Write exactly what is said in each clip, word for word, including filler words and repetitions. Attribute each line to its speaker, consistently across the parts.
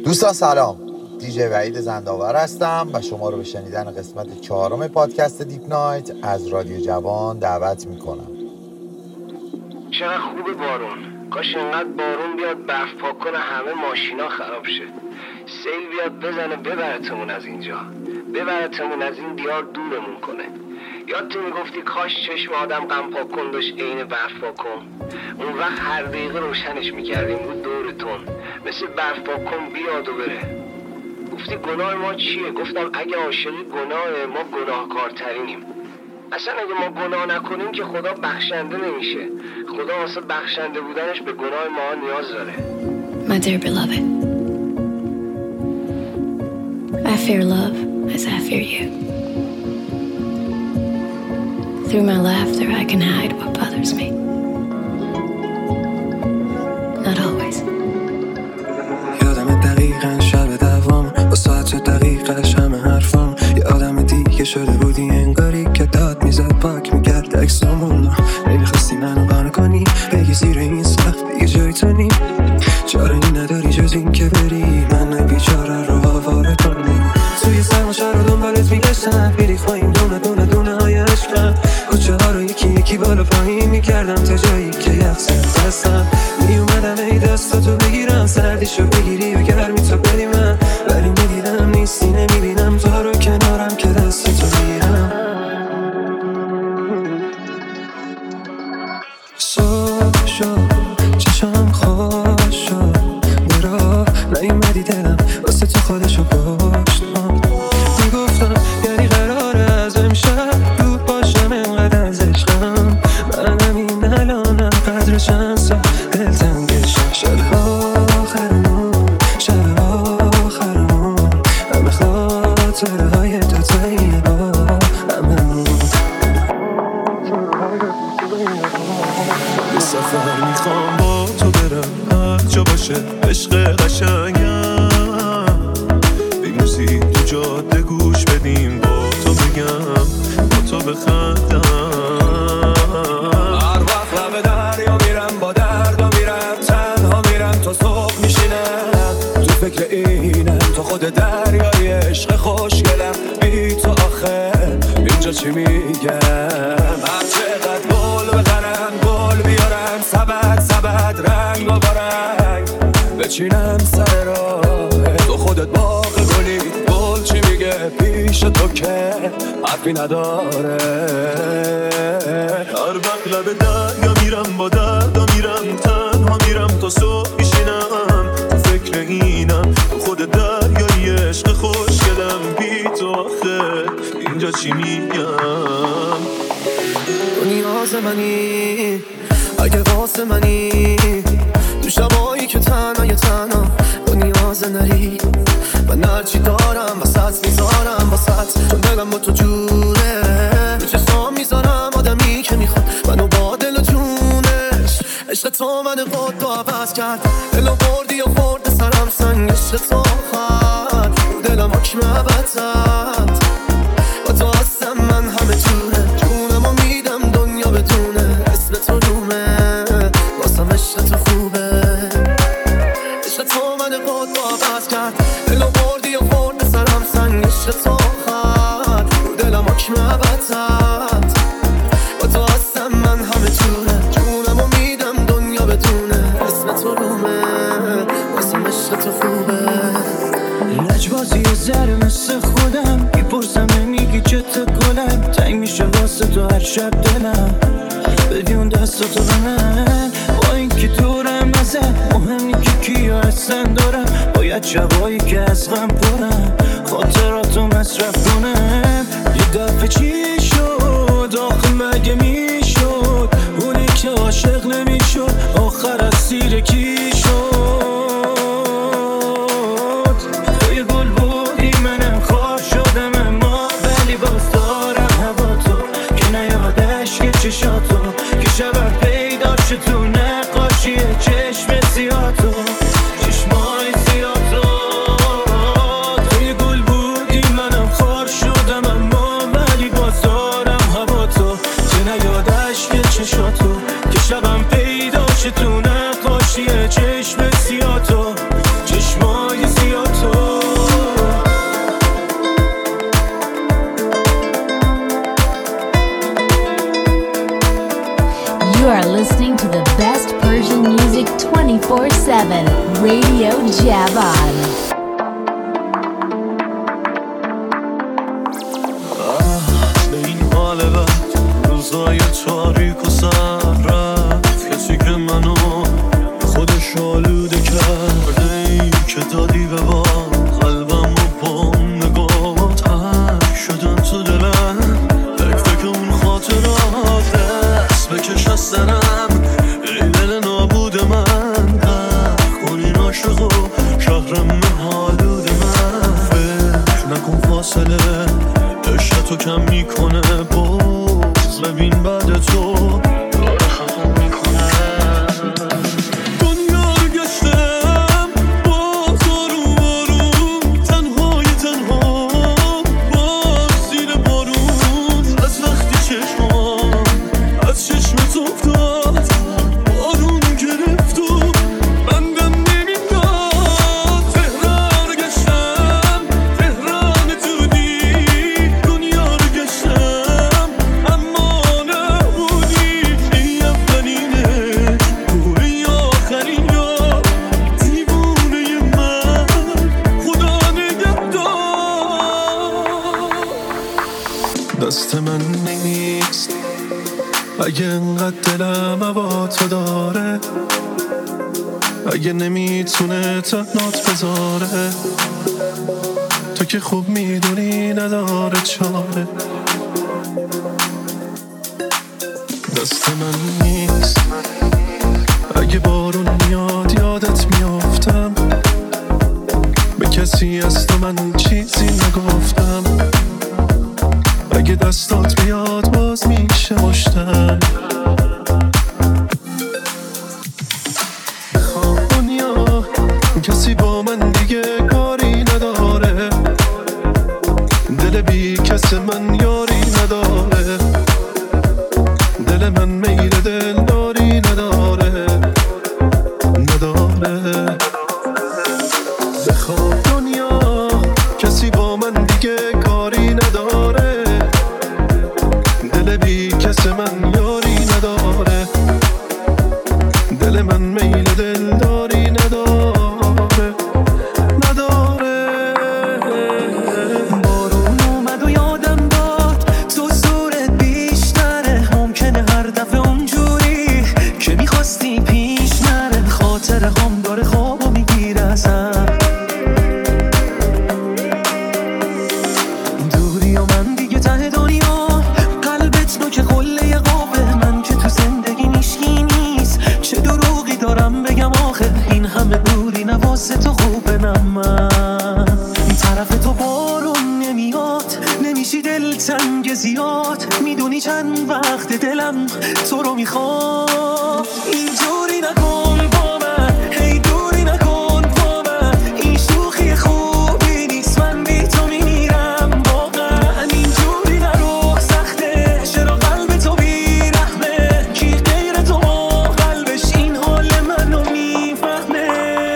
Speaker 1: دوستان سلام، دیجی وحید زنداور هستم و شما رو به شنیدن قسمت چهارم پادکست دیپ نایت از رادیو جوان دعوت میکنم.
Speaker 2: چقدر خوبه بارون، کاش اینقدر بارون بیاد برف پاک کنه همه ماشینا خراب شه، سیل بیاد بزنه ببرتمون از اینجا، ببرتمون از این دیار دورمون کنه. یادت میگفتی کاش چشم آدم غم پاک کن داشت عین برف پاک کن، اون وقت هر دقیقه روشنش میکردیم بود دورتون، مثل برف پاک کن بیاد و بره. گفتی گناه ما چیه؟ گفتم اگه عاشقی گناه ما گناهکارترینیم. اصلا اگه ما گناه نکنیم که خدا بخشنده نمیشه، خدا واسه بخشنده بودنش به گناه ما نیاز داره.
Speaker 3: My dear beloved, I fear love as I fear you. Through my laughter I can hide what bothers me. Not always.
Speaker 4: یادم دقیقاً شب دوام با ساعت دقیقش همه حرفام، یه آدم دیگه شده بودی انگاری که داد میزد پاک میکرد اکسامون. نمیخواستی منو قانع کنی بگی زیر این سقف دیگه جای تو نی، چاره ای نداری جز این که بری من بیچاره رو آواره کنی. توی سرماشا رو دنبالت میگشتم، بیری خواهیم دونه دونه دونه های عشقم، کوچه ها رو یکی یکی بالا پایین میکردم تا جایی که یخصم دستم میومدم ای دستاتو بگیرم، سردیشو بگیری و گرمی تو بدی من، ولی میدیدم نیستی نمیبینم تو رو کنارم که دستتو بگیرم. صبح شد چشم خوش شد برا نیومدی دلم واسه تو خودشو پشت میگفتم یعنی قراره از امشب دور باشم انقدر از عشقم، منم این الانم قدرشم سا دلتنگشم. شب آخرمون شب آخرمون همه خاطره های دوتایی با هممون. یه سفر میخوام با تو برم هر جا باشه عشق قشنگم، بیموزی تو جاده گوش بدیم با تو بگم با تو بخندم. هر وقت لب دریا میرم با درد و میرم تنها میرم تا صبح میشینم، تو فکر اینم تو خود دریای عشق خوشگلم، بی تو آخه اینجا چی میگم. هر چقدر گل بخرم گل بیارم، سبد سبد رنگ و برنگ بچینم سر راه تو خودت باغ گلی، گل چی میگه پیش تو که حرفی نداره. هر وقت لب دریا میرم با درد و میرم تنها میرم تا صبح میشینم، تو فکر اینم تو خود دریای عشق خوشگلم، بی تو آخه اینجا چی میگم. تو نیاز منی اگه واسه منی، تو شبایی که تنها یه تنها تو نیاز نری، من هرچی دارم واسط میذارم واسط، چون دلم با تو جوره، به چشمام میذارم آدمی که میخواد منو با دل و جونش. عشق تو من قد و عوض کرد، دلو بردی و خورد سرم سنگ، عشق تو آخر دلم حکم عبدت، با تو هستم من همه جوره، جونمو میدم دنیا بدونه، اسم تو رومه واسم عشق تو خوبه. عشق تو من قد و عوض کرد، دلو بردی و خورد سرم سنگ، عشق تو آخر دلم حکم عبدت، با تو هستم من همه جوره، جونمو میدم دنیا بدونه، اسم تو رومه واسم عشق تو خوبه. لجبازی یه ذره مثل خودم میپرسم نمیگی چته گلم، تنگ میشه واسه تو هر شب دلم، بدی اون دستاتو به من با این که دورم ازه، مهم نی که کیا هستن دارم، باید شبایی که از غم پرم خاطراتو مصرف کنم. یه دفعه چی شد آخه مگه میشد اونی که عاشق نمیشد آخر از سیر کی شد. توی گل بودی منم خواه شدم اما ولی باز دارم هوا تو که نیادش که چشاتو که شبم پیدا شد تو نقاشی چشم سیاتو چشمای سیاتو. توی گل بودی منم خواه شدم اما ولی باز
Speaker 5: seven Radio Javan.
Speaker 4: به این حال بد روزای تاریک و سر رفت کسی که منو خودش آلوده کرده ای که دادی به با قلبم و با نگاه تک شدن تو دلم فکر فکر اون خاطرات دست بکش از سرم ای دل نابود من قرق کن این عاشق و شهرم حالود من فکر نکن فاصله عشق تو کم میکنه باز ببین بعد تو داره خفم میکنه دنیا رو گشتم باز آروم آروم تنهای تنها باز زیر بارون از وقتی چشمام از چشمت افتاد بارون گرفت و بندم نمیداد تهران رو گشتم تهران تودی دنیا رو گشتم اما نبودی ای اولینه توی آخرین یا دیوونه من خدا نگهدار دست من نیست اگه انقدر دلم هوا تو داره اگه نمیتونه تنات بذاره تو که خوب میدونی نداره چاره دست من نیست اگه بارون میاد یادت میافتم به کسی از تو من چیزی نگفتم اگه دستات بیاد باز میشه مشتم دنیا کسی با من دیگه کاری نداره دل بی کس من یاری نداره دل من میل دلداری نداره نداره بخواب دنیا کسی با من دیگه کاری نداره دل بی کس من یاری نداره دل من میل دلداری نداره نداره بارون اومد و یادم داد تو زورت بیشتره ممکنه هر دفعه اونجوری که میخواستی پیش نره خاطر هم داره خوابو میگیره ازم دوری و من دیگه ته دنیا قلبت نو که قله قابه من که تو زندگی نیشکی نیست چه دروغی دارم بگم آخه این همه دوری نواسه تو خوبه نه من طرف تو بارون نمیاد نمیشی دلتنگ زیاد میدونی چند وقت دلم تو رو میخواد اینجوری نکن با من هی دوری نکن با من این شوخی خوبی نیست من بی تو میمیرم واقعا اینجوری نرو سخته چرا قلب تو بیرحمه کی غیر تو با قلبش این حال منو میفهمه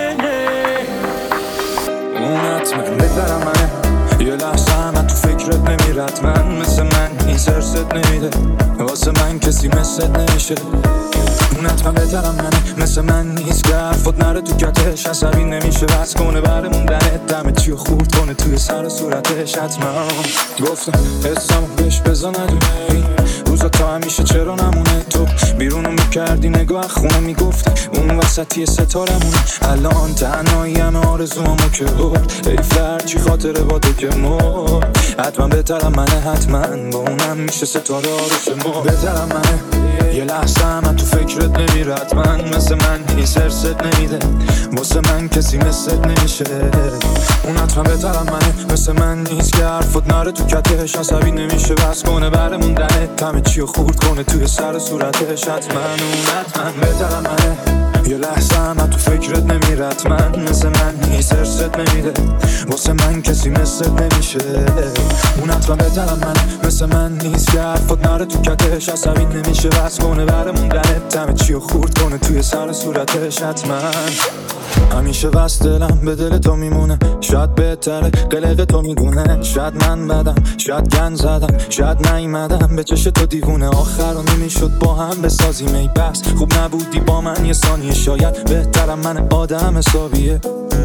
Speaker 4: اون حتما بهترم منه یه لحظه همه تو فکرت نمیرد من مثل من این سرست نمیده واسه من کسی مثلت نمیشه اون حتما بهترم منه مثل من نیست که حرفات نره تو کتش عصبی نمیشه بس کنه برمون دنت دمه چیو خورد کنه توی سر صورتش حتما گفتم حسامو بهش بزا ندونه روزا تا همیشه چرا نمونه تو بیرونو میکردی نگاه خونه میگفتی اون وسطی ستارمونه الان تنهایی همه آرزوامو که برد حیف هرچی خاطره با تو که مرد حتما بهترم منه حتما با اونم میشه ستاره آروش مرد بهترم منه یه لحظه همه تو فکرت نمیرد من مثل من این سرست نمیده واسه من کسی مثلت نمیشه اون حتما بهترم منه مثل من نیست که حرفت نره تو کتش عصبی نمیشه بس کنه برمون دنت همه چیو خورد کنه توی سر صورتش حتما اون حتما بهترم منه یه لحظه همه تو فکرت نمیرد من مثل من نیست سرست نمیده واسه من کسی مثلت نمیشه اون حتما بهترم منه مثل من نیست که حرفت نره تو کتش عصبی نمیشه بس کنه برمون دنت همه چیو خورد کنه توی سر صورتش حتما همیشه وست دلم به دل تو میمونه، شاید بهتره قلق تو میدونه، شاید من بدم شاید گن زدم شاید نیومدم به چش تو دیوونه. آخر رو نمیشد با هم بسازیم ای بس خوب نبودی با من یه ثانیه، شاید بهترم من آدم حسابیه.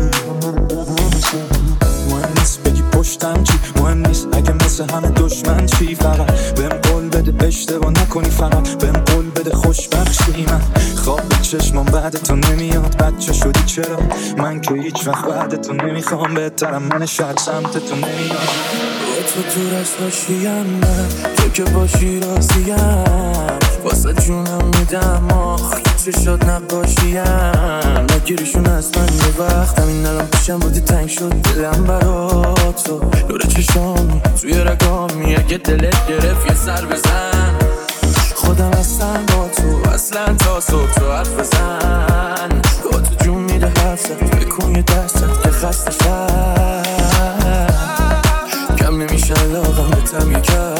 Speaker 4: مهم نیست بگی پشتم چی، مهم نیست اگه مثل همه دشمن چی، فقط بهم قول بده اشتباه نکنی، فقط بهم قول بده خوشبخشی. من خواب به چشمم بعد تو نمیاد، بچه شدی چرا من که هیچ وقت بعد تو نمیخوام، بهترم من شاید سمت تو نمیاد.
Speaker 6: تو تو رستاشیم من تو که باشی راضیم، واسه جونم میدم آخ چشات نباشیم، نگیریشون از من یه وقت همین الان پیشم بودی تنگ شد دلم برا تو، نور چشامی توی رگامی اگه دلت گرفت یه سر بزن، خودم هستم با تو اصلا تا صبح تو حرف بزن، با تو جون میده حرفت بکن یه دستت که خسته شد کم نمیشه علاقم به تم یکم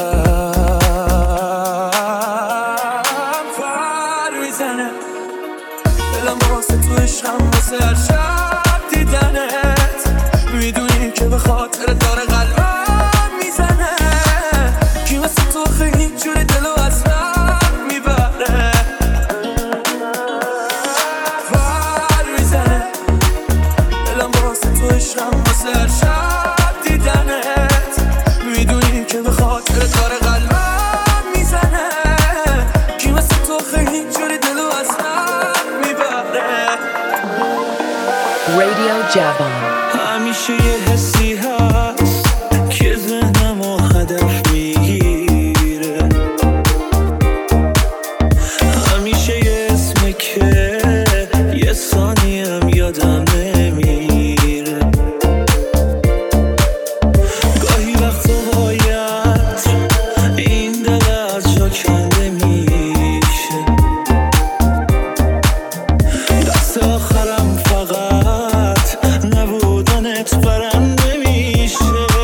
Speaker 6: پر میزنه دلم واسه تو عشقم واسه هر شب دیدنت، میدونی که به خاطر داره قلبم میزنه، کی مثل تو خیلی جوری دلو از من میبره، پر میزنه دلم واسه تو عشقم واسه هر شب دیدنت، میدونی که به خاطر داره قلبم میزنه، کی مثل تو خیلی جوری دلو از من میبره.
Speaker 5: Radio Javan.
Speaker 6: همیشه یه حسی هست که ذهنم و هدف میگیره، همیشه یه اسمه که یه ثانیم یادم نمیره، گاهی وقتا باید این دل از جا کنده میشه، دست آخرم فقط نبودنت برم نمیشه،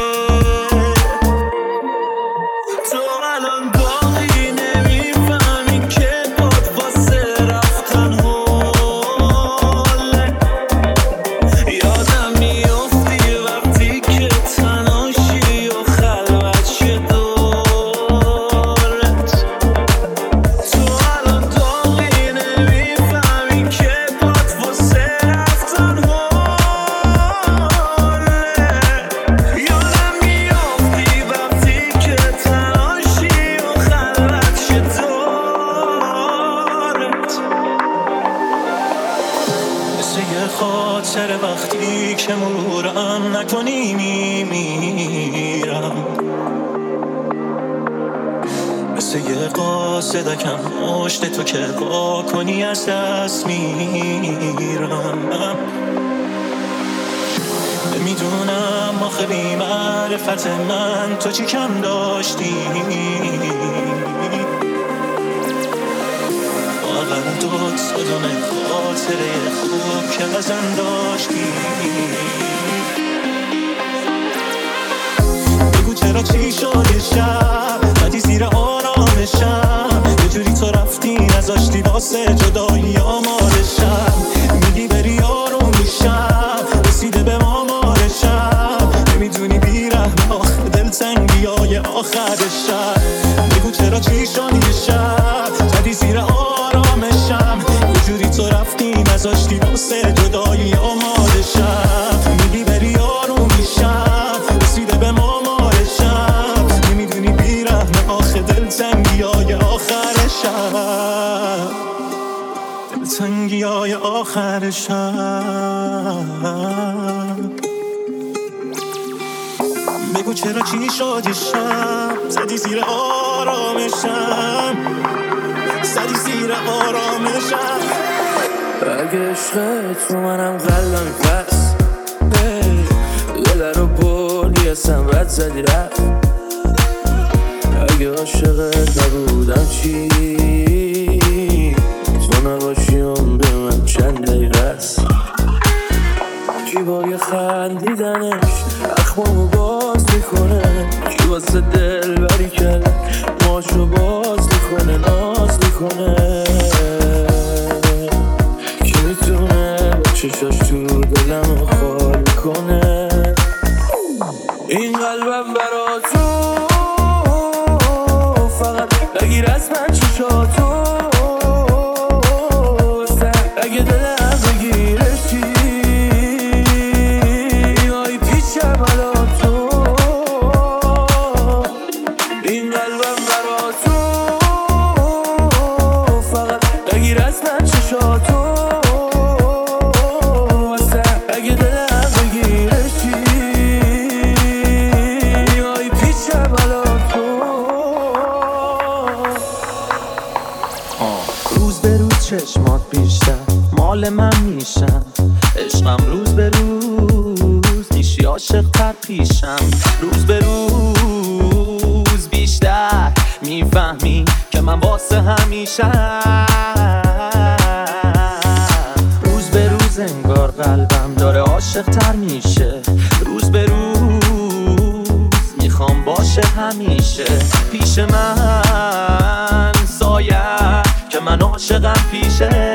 Speaker 6: تو الان باقی نمیفهمی که باد واسه رفتن حاله، یادم میافتی وقتی که تنهاشی و خلوت شه دارت، تو الان باقی نمیفهمی که باد واسه رفتن حاله، یادم میافتی وقتی که تنهاشی و خلوت شه دارت، مثل یه خاطر وقتی که مرورم نکنی میمیرم، مثل یه قاصدکم مشت تو که با کنی از دست میرم، نمیدونم آخه بی معرفت من تو چی کم داشتی، واقعا دوت صدونه خاطره خوب که ازم داشتی، بگو چرا چی شد یه شب بدی زیر آرامشم، یه جوری تو رفتی نذاشتی واسه جدایی آمارشم، میگی بری آروم میشم رسیده به آمارشم، نمیدونی بیرحم آخه دلتنگی های آخرشم، بگو چرا چی شد یه شب بدی زیر آرامشم، یه جوری تو رفتی نذاشتی واسه جدایی آمارشم، میگی بری آروم میشم رسیده به آمارشم، نمیدونی بیرحم آخه دلتنگی های آخرشم، دلتنگی های آخرشم، بگو چرا چی شد یه شب زدی زیر آرامشم، زدی زیر آرامشم، اگه عشقت رو منم قلبم پس دل رو بردی اصلا بد زدی رفت، اگه عاشقت نبودم چی تو نباشی عمر من چند دقیقه است، کی با یه خندیدنش اخمامو باز میکنه، کی واسه دل بری کرده ماشو باز میکنه ناز میکنه، کی میتونه با چشاش تو دلمو خال میکنه. این قلبم برا تو فقط بگیر از من چشاتو، اگه دلم بگیرشی آی پیشم علا تو. این قلبم برا تو فقط بگیر از من چشاتو، اگه دلم بگیرشی آی پیشم علا تو. روز به روز چشمات بیشتر مال من میشن، عشقم روز به روز میشی عاشق تر پیشم. روز به روز بیشتر میفهمی که من واسه همیشه. روز به روز انگار قلبم داره عاشق تر میشه. روز به روز میخوام باشه همیشه پیش من سایه که من عاشقم پیشه.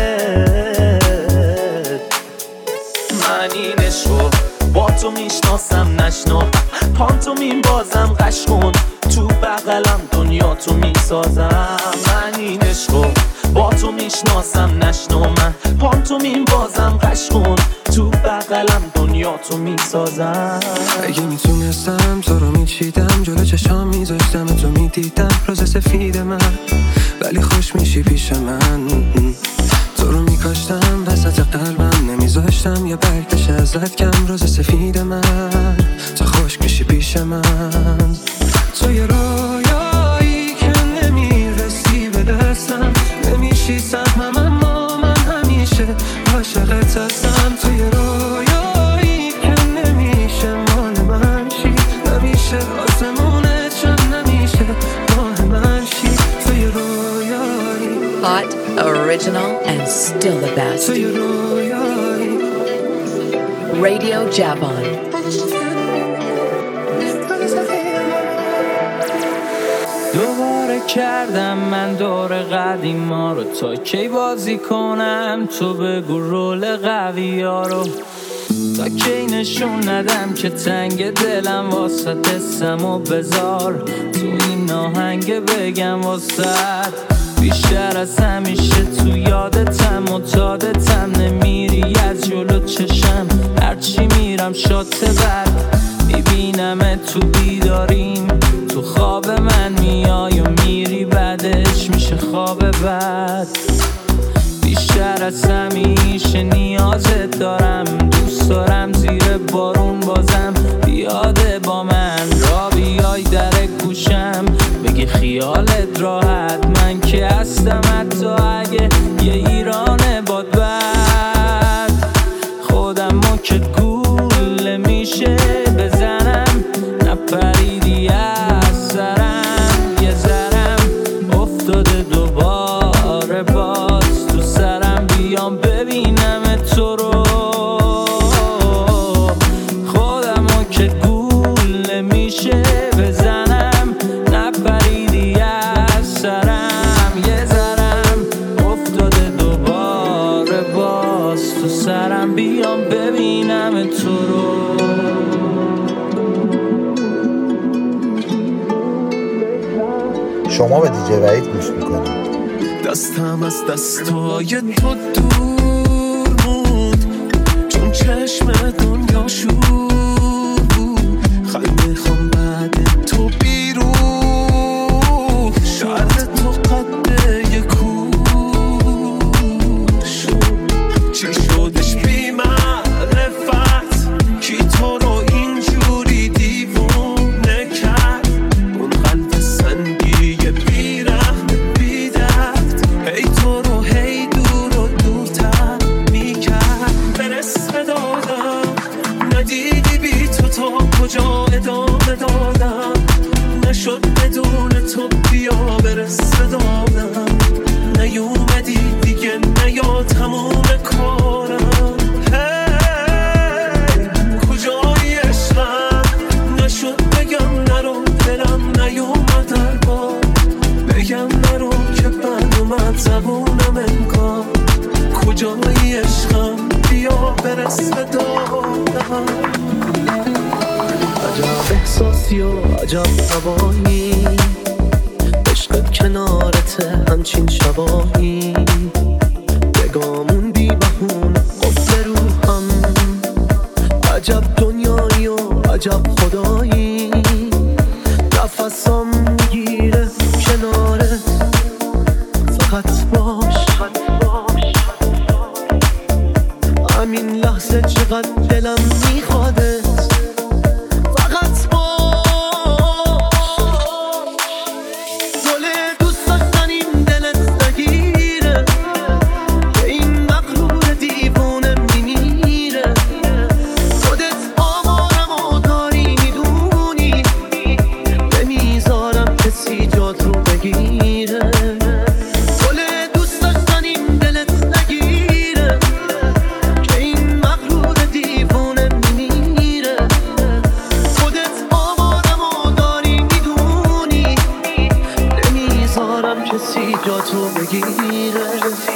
Speaker 6: من این عشقو با تو میشناسم نشنو، پانتومین بازم قش کن تو بغلم دنیا تو میسازم. من این عشقو با تو میشناسم نشنو، من پانتومین بازم قش کن تو بغلم دنیا تو میسازم.
Speaker 7: اگه میتونستم تو رو میچیدم جلو چشام میذاشتم تو میدیدم روز سفید من، ولی خوش میشی پیش من. تو رو میکاشتم وسط قلبم نمیذاشتم یا برگ بشه ازت کم روز سفید من. تو خوش میشی پیش من، تو یه رویایی که نمیرسی به دستم، نمیشی سهمم اما من همیشه عاشقت هستم. تو یه رویایی که نمیشه مال من شی، نمیشه آسمونه چون نمیشه ماه من شی. تو یه رویایی
Speaker 5: Hot, original, and still the best.
Speaker 7: تو یه رویایی
Speaker 5: Radio Javan.
Speaker 6: دوباره کردم من دور قدیما رو، تا کی بازی کنم تو بگو رول قوی ها رو، تا کی نشون ندم که تنگ دلم واسه دستم و بذار تو این آهنگ بگم واسه بیشتر از همیشه تو یادتم و تادتم، نمیری از جلو چشم هرچی میرم شات بد میبینم تو بیداریم، تو خواب من میای و میری بعدش میشه خواب بد. بیشتر از همیشه نیازت دارم، دوست دارم زیر بارون بازم بیاده با من را بیای در گوشم بگی خیالت راحت، من که هستم حتی اگه یه ایران باد بد. خودمو که گول میشه بزنم نپریدی از سرم، یه ذرم افتاده دوباره باز تو سرم، بیام ببینم تو رو. خودمو که گول میشه بزنم نپریدی از سرم، یه ذرم افتاده دوباره باز تو سرم، بیام ببینم تو رو.
Speaker 1: شما به دیجی وحید گوش میکنید.
Speaker 4: دستم از دستای تو دور بود چون چشم دنیا شور بود، خیلی میخوام بعد تو بیرون شاید تو قده یه کور شد، چی شدش بی معرفت کی تو رو اینجوری دیوونه کرد، اون قلب سنگی بی رحم بی درد هی تو رو هی دور و دورتر میکرد. برس به دادم ندیدی
Speaker 7: عجب احساسی و عجب هوایی، عشقت کنارته همچین شبایی، بگامون بی بهونه قفل روحم، عجب دنیایی و عجب خدایی، نفسم میگیره کنارت، فقط باش همین لحظه چقدر دلم میخوادت، فقط باش گل دوست داشتنیم دلت نگیره، که این مغرور دیوونه میمیره، خودت آمارم و داری میدونی، نمیذارم کسی جات رو بگیره، گل دوست داشتنیم دلت نگیره، که این مغرور دیوونه میمیره، خودت آمارم و داری میدونی، نمیذارم کسی جات رو بگیره.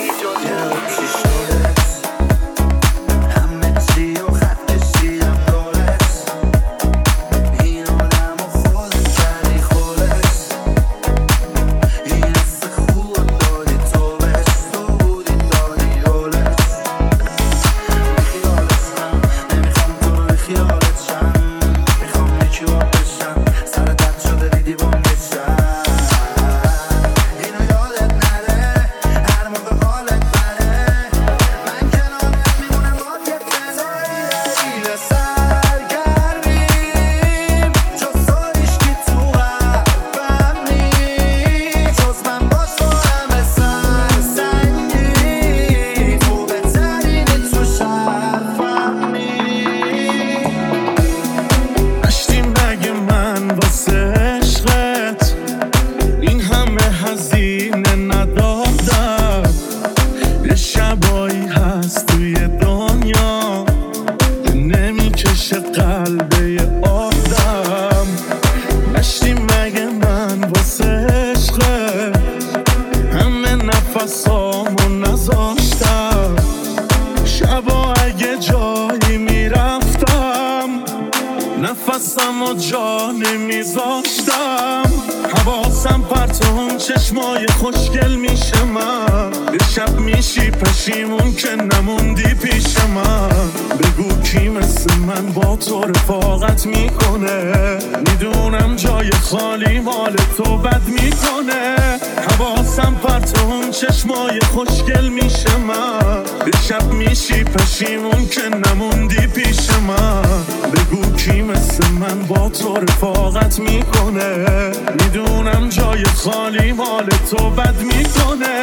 Speaker 4: نفسم و جا نمیذاشتم، حواسم پرتون چشمای خوشگل میشه، من یه شب میشی پشیمون که نموندی پیش من، بگو کی مثل من با تو رفاقت میکنه، میدونم جای خالی مال تو بد میکنه، حواسم پرتون چشمای خوشگل میشه، من یه شب میشی پشیمون که نموندی پیش من، بگو کی مثل من با تو رفاقت میکنه، میدونم جای خالی مال تو بد میکنه.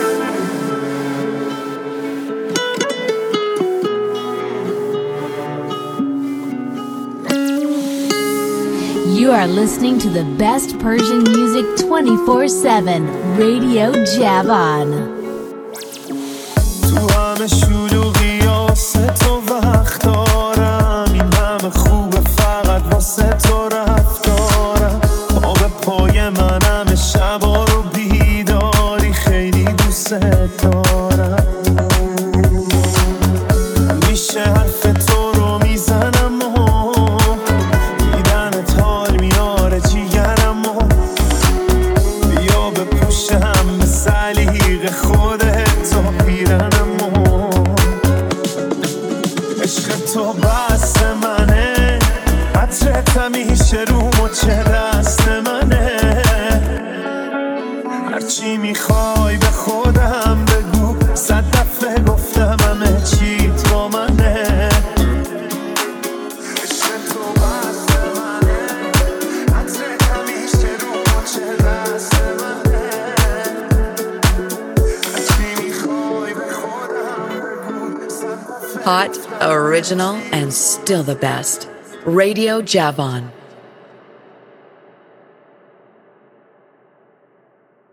Speaker 8: You are listening to the best Persian music twenty-four seven, Radio Javan.
Speaker 4: تو همه شلوغی واسه تو وقت دارم، این همه خوبه فقط واسه تو رفتارم، پا به پای منم شبا رو بیداری، خیلی دوست دارم، میشه حرف تو رو میزنم و دیدنت حال میاره جیگرم، و بیا بپوشم به سلیقه خودت تا پیرنم، و عشق تو بست منه، عطرت همیشه رو مچه دست منه، هرچی میخوای به خودم بگو، صد دفعه گفتم همه چی تو منه، عشق تو بست منه، عطرت همیشه رو مچه دست منه، هرچی میخوای به خودم بگو، صد دفعه
Speaker 5: Hot, original, and still the best. Radio Javan.